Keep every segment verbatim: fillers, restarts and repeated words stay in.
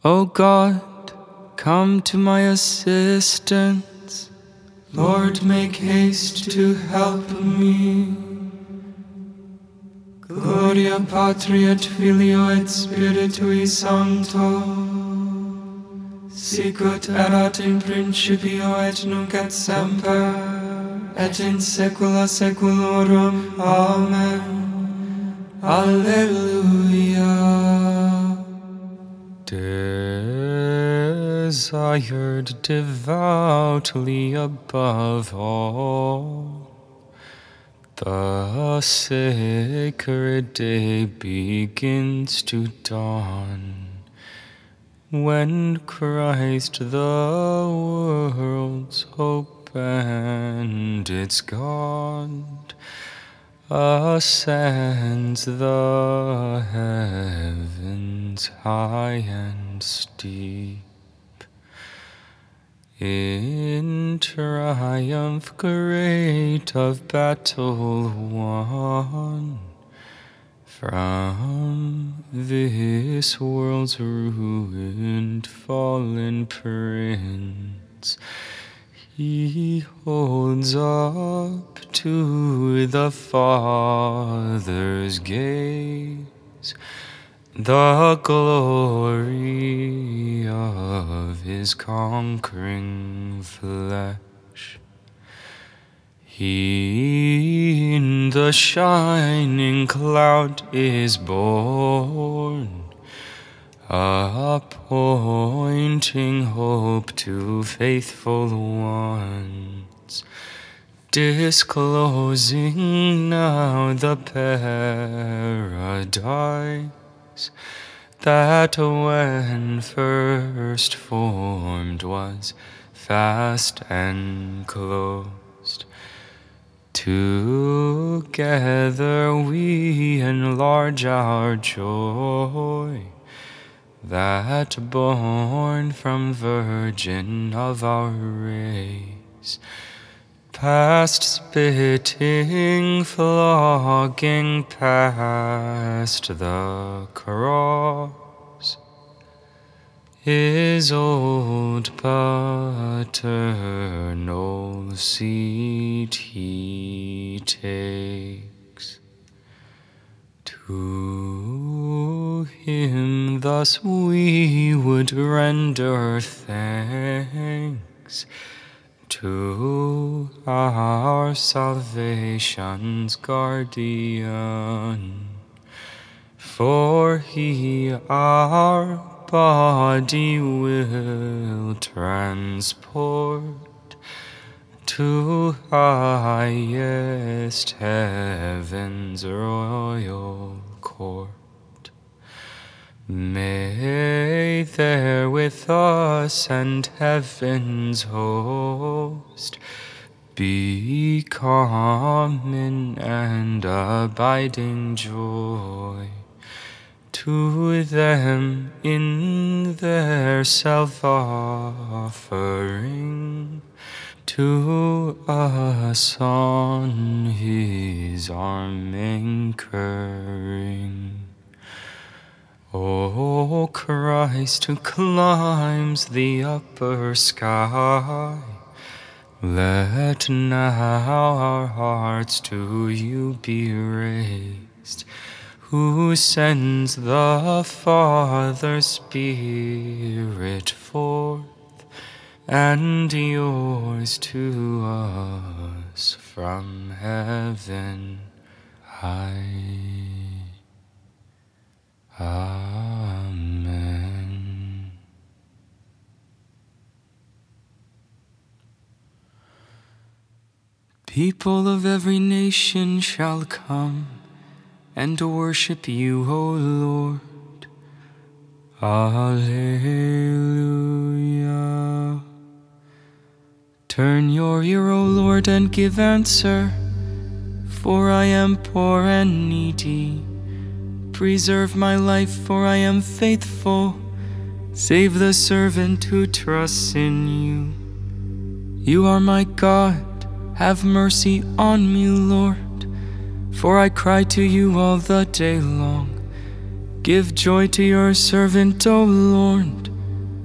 O God, come to my assistance. Lord, make haste to help me. Gloria Patri et Filio et Spiritui Sancto, sicut erat in principio et nunc et semper, et in saecula saeculorum. Amen. Alleluia. Desired devoutly above all, the sacred day begins to dawn, when Christ, the world's hope and its God, ascends the heavens high and steep. In triumph great of battle won, from this world's ruined fallen prince, he holds up to the Father's gaze the glory of his conquering flesh. He in the shining cloud is born, appointing hope to faithful ones, disclosing now the paradise that when first formed was fast enclosed. Together we enlarge our joy, that born from Virgin of our race, past spitting, flogging, past the cross, his old paternal seat he takes. To him thus we would render thanks, to our salvation's guardian, for he our body will transport to highest heaven's royal court. May there with us and heaven's host be common and abiding joy to them in their self-offering, to us on his arm anchoring. O Christ, who climbs the upper sky, let now our hearts to you be raised, who sends the Father's Spirit forth, and yours to us from heaven high. Amen. People of every nation shall come and worship you, O Lord. Alleluia. Turn your ear, O Lord, and give answer, for I am poor and needy. Preserve my life, for I am faithful. Save the servant who trusts in you. You are my God. Have mercy on me, Lord, for I cry to you all the day long. Give joy to your servant, O Lord,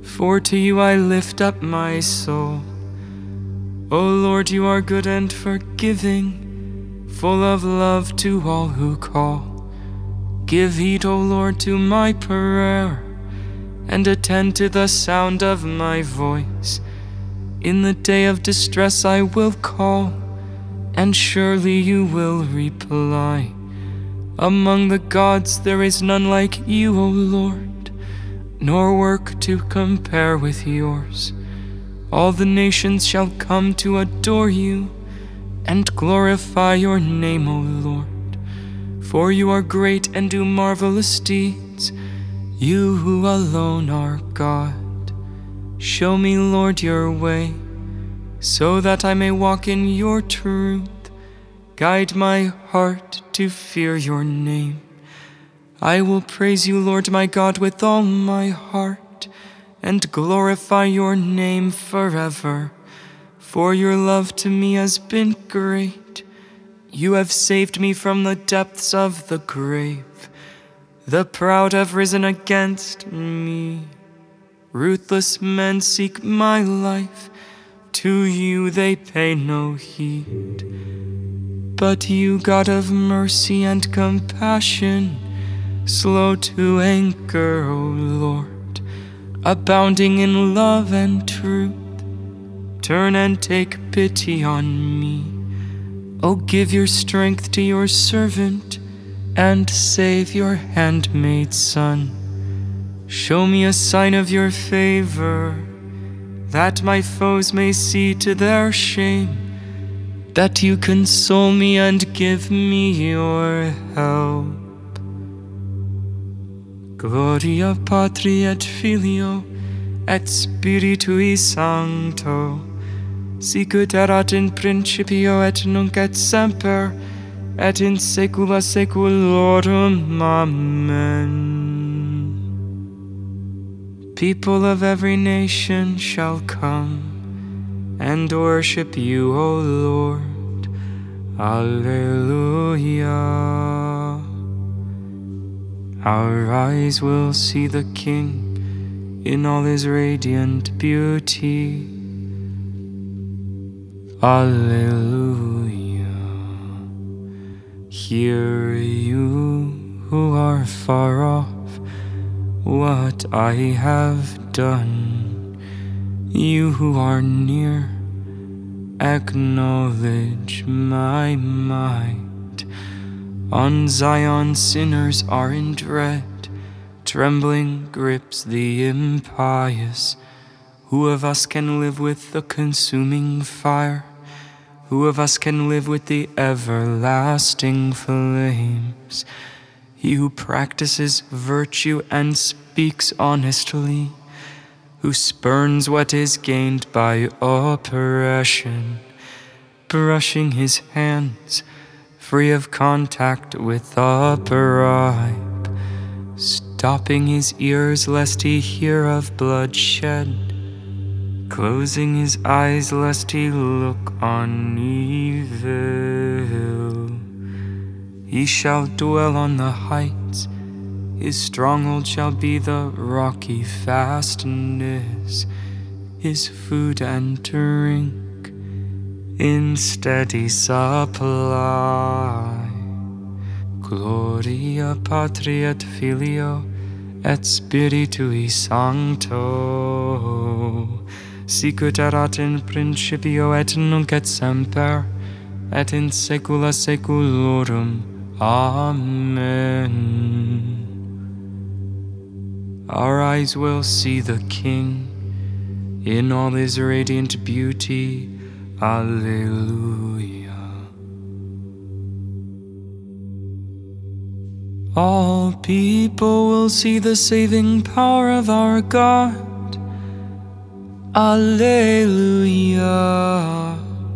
For to you I lift up my soul. O Lord, you are good and forgiving, full of love to all who call. Give heed, O Lord, to my prayer, and attend to the sound of my voice. In the day of distress I will call, and surely you will reply. Among the gods there is none like you, O Lord, nor work to compare with yours. All the nations shall come to adore you, and glorify your name, O Lord. For you are great and do marvelous deeds, you who alone are God. Show me, Lord, your way, so that I may walk in your truth. Guide my heart to fear your name. I will praise you, Lord my God, with all my heart, and glorify your name forever. For your love to me has been great. You have saved me from the depths of the grave. The proud have risen against me. Ruthless men seek my life. To you they pay no heed. But you, God of mercy and compassion, slow to anger, O Lord, abounding in love and truth, turn and take pity on me. O give your strength to your servant, and save your handmaid's son. Show me a sign of your favor, that my foes may see to their shame, that you console me and give me your help. Gloria Patri et Filio et Spiritui Sancto, sicut erat in principio et nunc et semper, et in saecula saeculorum. Amen. People of every nation shall come and worship you, O Lord. Alleluia. Our eyes will see the King in all his radiant beauty. Alleluia. Hear you who are far off what I have done. You who are near, acknowledge my might. On Zion sinners are in dread, trembling grips the impious. Who of us can live with the consuming fire? Who of us can live with the everlasting flames? He who practices virtue and speaks honestly, who spurns what is gained by oppression, brushing his hands, free of contact with the bribe, stopping his ears lest he hear of bloodshed, closing his eyes lest he look on evil. He shall dwell on the heights, his stronghold shall be the rocky fastness, his food and drink in steady supply. Gloria Patri et Filio et Spiritui Sancto, sicut erat in principio et nunc et semper, et in saecula saeculorum. Amen. Our eyes will see the King in all his radiant beauty. Alleluia. All people will see the saving power of our God. Alleluia.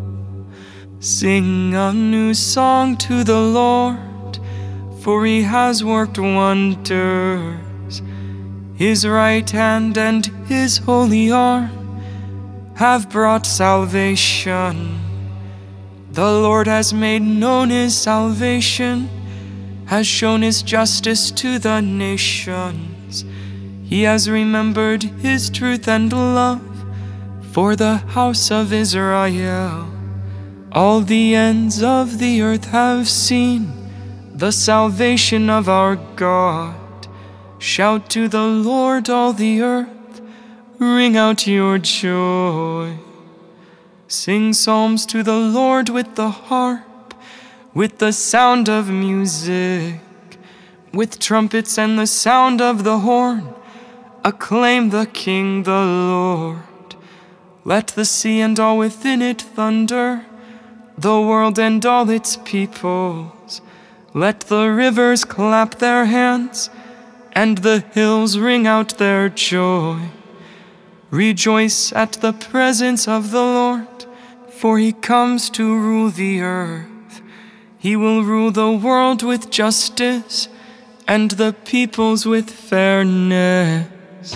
Sing a new song to the Lord, for he has worked wonders. His right hand and his holy arm have brought salvation. The Lord has made known his salvation, has shown his justice to the nations. He has remembered his truth and love for the house of Israel. All the ends of the earth have seen the salvation of our God. Shout to the Lord, all the earth, ring out your joy. Sing psalms to the Lord with the harp, with the sound of music, with trumpets and the sound of the horn. Acclaim the King, the Lord. Let the sea and all within it thunder, the world and all its peoples. Let the rivers clap their hands, and the hills ring out their joy. Rejoice at the presence of the Lord, for he comes to rule the earth. He will rule the world with justice, and the peoples with fairness.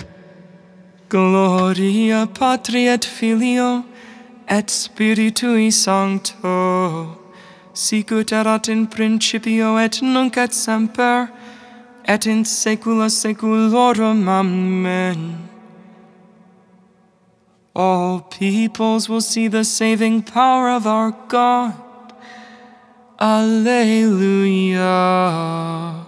Gloria Patri et Filio et Spiritui Sancto, sicut erat in principio et nunc et semper, et in saecula saeculorum. Amen. All peoples will see the saving power of our God. Alleluia.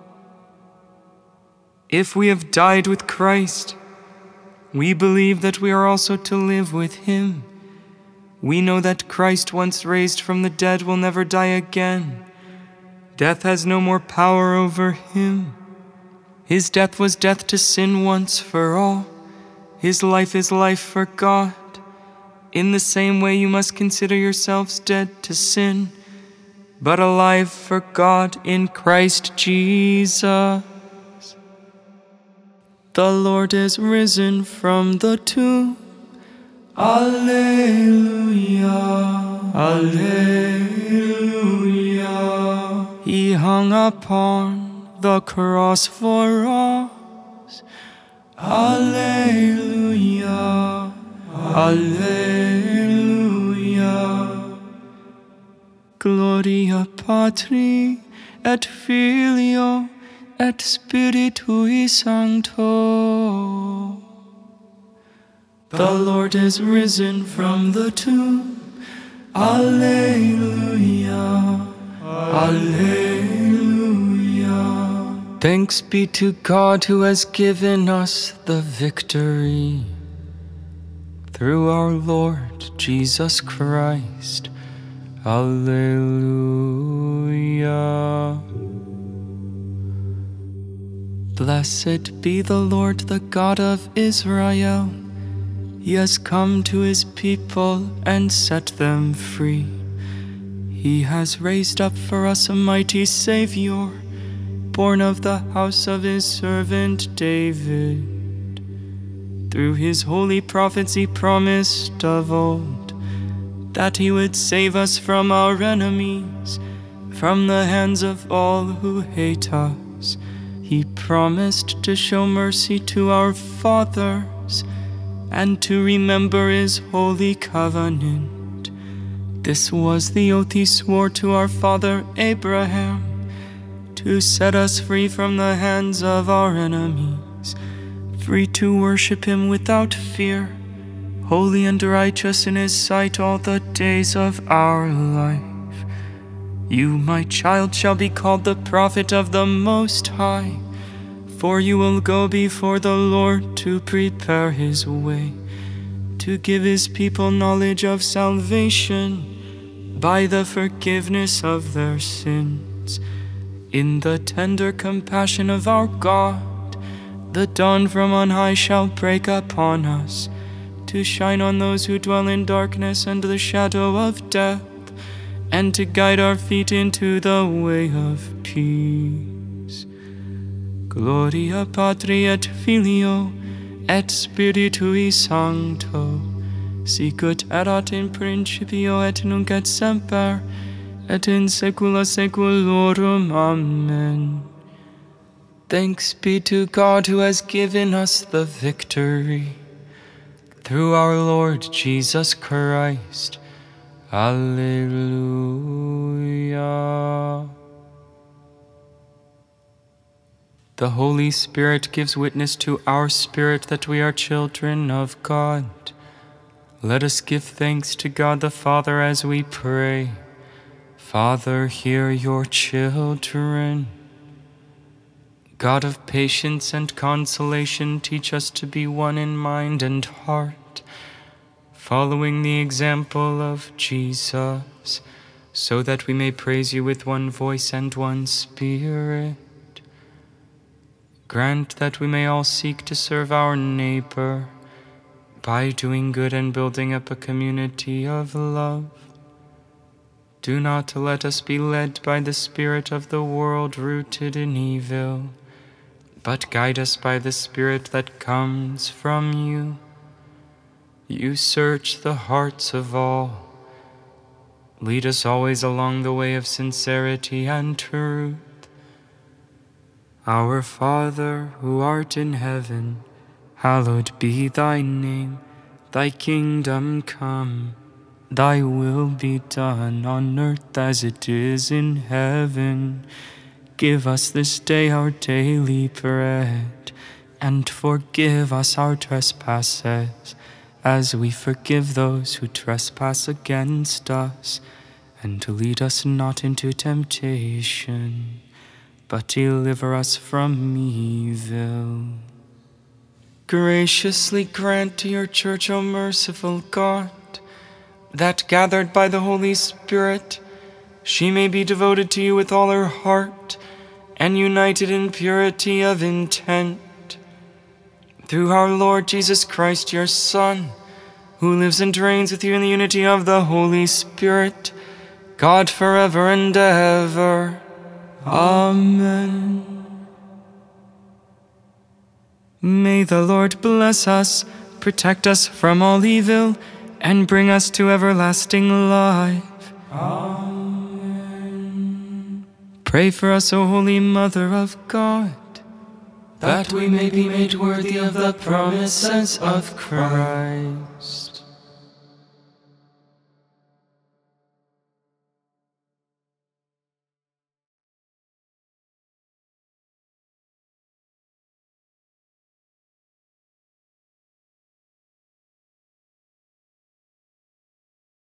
If we have died with Christ, we believe that we are also to live with him. We know that Christ, once raised from the dead, will never die again. Death has no more power over him. His death was death to sin once for all. His life is life for God. In the same way, you must consider yourselves dead to sin, but alive for God in Christ Jesus. The Lord is risen from the tomb. Alleluia, alleluia. He hung upon the cross for us. Alleluia, alleluia. Gloria Patri et Filio et Spiritui Sancto. The Lord is risen from the tomb. Alleluia, alleluia. Thanks be to God who has given us the victory through our Lord Jesus Christ. Alleluia. Blessed be the Lord, the God of Israel. He has come to his people and set them free. He has raised up for us a mighty Savior, born of the house of his servant David. Through his holy prophets he promised of old that he would save us from our enemies, from the hands of all who hate us. He promised to show mercy to our fathers and to remember his holy covenant. This was the oath he swore to our father Abraham, to set us free from the hands of our enemies, free to worship him without fear, holy and righteous in his sight all the days of our life. You, my child, shall be called the prophet of the Most High, for you will go before the Lord to prepare his way, to give his people knowledge of salvation by the forgiveness of their sins. In the tender compassion of our God, the dawn from on high shall break upon us, to shine on those who dwell in darkness and the shadow of death, and to guide our feet into the way of peace. Gloria Patri et Filio et Spiritui Sancto, sicut erat in principio et nunc et semper, et in saecula saeculorum. Amen. Thanks be to God who has given us the victory through our Lord Jesus Christ. Alleluia. The Holy Spirit gives witness to our spirit that we are children of God. Let us give thanks to God the Father as we pray. Father, hear your children. God of patience and consolation, teach us to be one in mind and heart, following the example of Jesus, so that we may praise you with one voice and one spirit. Grant that we may all seek to serve our neighbor by doing good and building up a community of love. Do not let us be led by the spirit of the world rooted in evil, but guide us by the Spirit that comes from you. You search the hearts of all. Lead us always along the way of sincerity and truth. Our Father, who art in heaven, hallowed be thy name. Thy kingdom come, thy will be done on earth as it is in heaven. Give us this day our daily bread, and forgive us our trespasses, as we forgive those who trespass against us. And lead us not into temptation, but deliver us from evil. Graciously grant to your church, O merciful God, that gathered by the Holy Spirit, she may be devoted to you with all her heart, and united in purity of intent. Through our Lord Jesus Christ, your Son, who lives and reigns with you in the unity of the Holy Spirit, God forever and ever. Amen. May the Lord bless us, protect us from all evil, and bring us to everlasting life. Amen. Pray for us, O Holy Mother of God, that we may be made worthy of the promises of Christ.